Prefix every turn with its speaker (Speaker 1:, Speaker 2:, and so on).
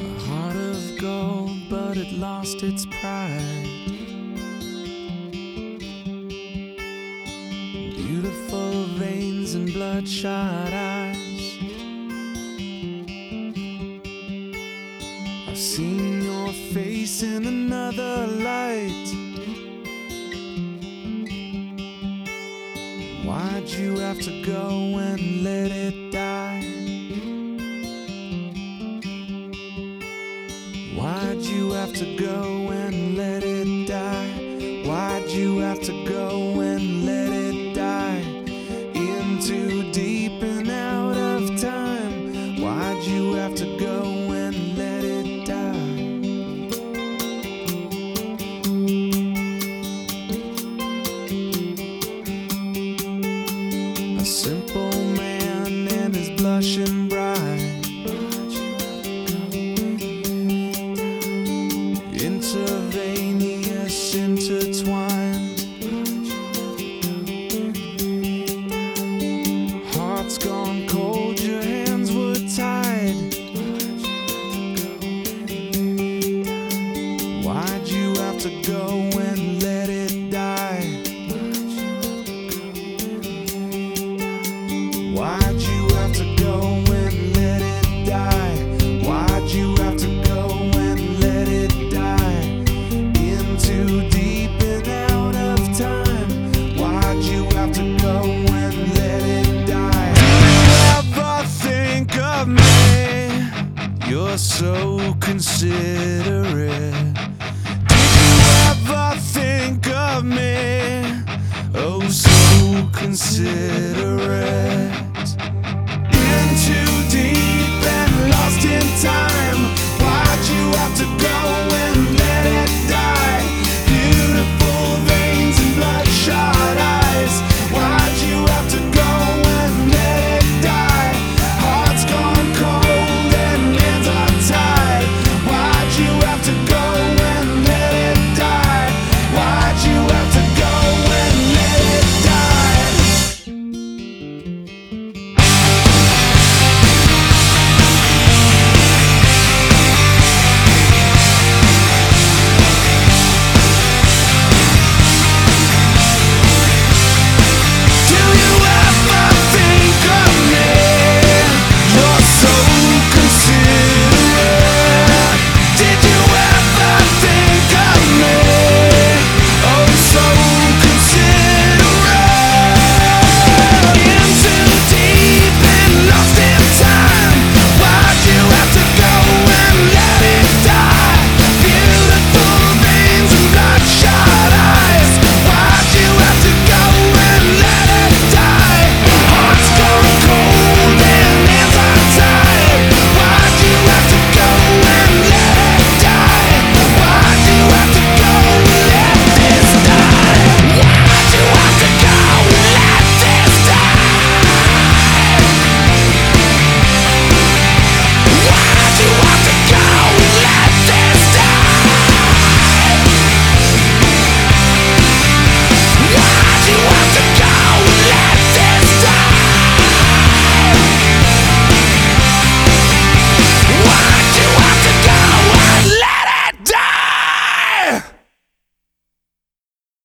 Speaker 1: A heart of gold, but it lost its pride. Beautiful veins and bloodshot eyes. I've seen your face in another light. Why'd you have to go and let it die? Why'd you have to go and let it die? Why'd you have to go and let it die? Into deep and out of time. Why'd you have to go and let it die? A simple man and his blushing bride. Intravenous, intertwined. Heart's gone cold, your hands were tied. Why'd you have to go and let it die? Why'd you have to go and let it die? Why'd you have to go and let it die? Into deep and out of time. Why'd you have to go and let it die? Do you ever think of me? You're so considerate. Did you ever think of me? Oh, so considerate.